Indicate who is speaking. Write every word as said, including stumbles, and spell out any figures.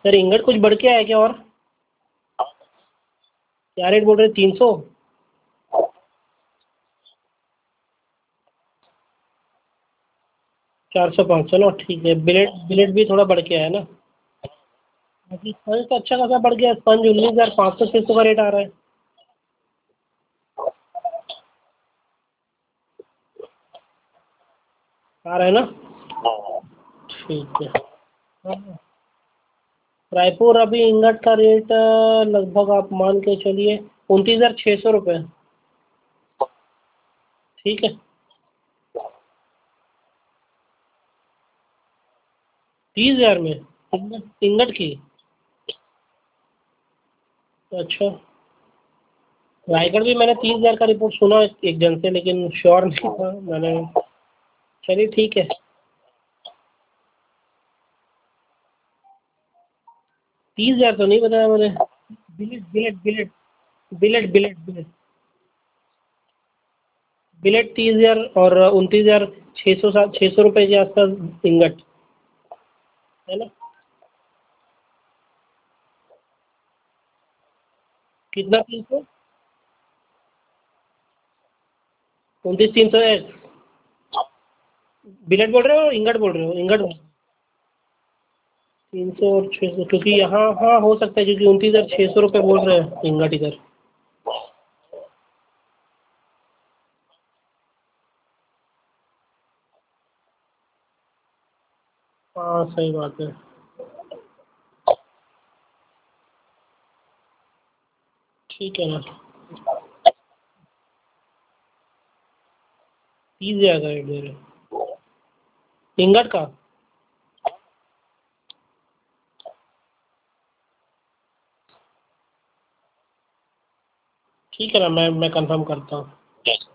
Speaker 1: Sir ingot कुछ बढ़ के आया क्या? और क्या रेट बोल रहे? तीन सौ? चार सौ, पाँच सौ ना, ठीक है। बिलेट बिलेट भी थोड़ा बढ़ के आया ना। बाकी स्पंज तो अच्छा खासा बढ़ गया। स्पंज उन्नीस हज़ार पाँच सौ छः सौ का रेट आ रहा है। आ रहा है ना? ठीक है। हाँ। रायपुर अभी इंगट का रेट अ, लगभग आप मान के चलिए उनतीस हज़ार छः सौ रुपये। ठीक है। तीस हज़ार में इंगट इंगट की? अच्छा। रायगढ़ भी मैंने तीस हज़ार का रिपोर्ट सुना एक जन से, लेकिन श्योर नहीं था मैंने। चलिए ठीक है। तीस हज़ार तो नहीं बताया मैंने। बिलेट बिलेट बिलेट बिलेट बिलेट बिलेट बिलेट तीस हज़ार और उनतीस हज़ार छः सौ सात छः सौ रुपये के आसपास इंगट, है ना? कितना? तीन सौ? उनतीस तीन सौ एक्स? बिलेट बोल रहे हो इंगट बोल रहे हो? इंगट। तीन सौ और छः सौ, क्योंकि यहाँ हाँ हो सकता है, क्योंकि उनतीस हज़ार छः सौ रुपये बोल रहे हैं इंगट इधर। हाँ सही बात है। ठीक है ना। तीस हज़ार का रेट दे रहे हैं इंगट का? ठीक है ना, मैं मैं कंफर्म करता हूँ।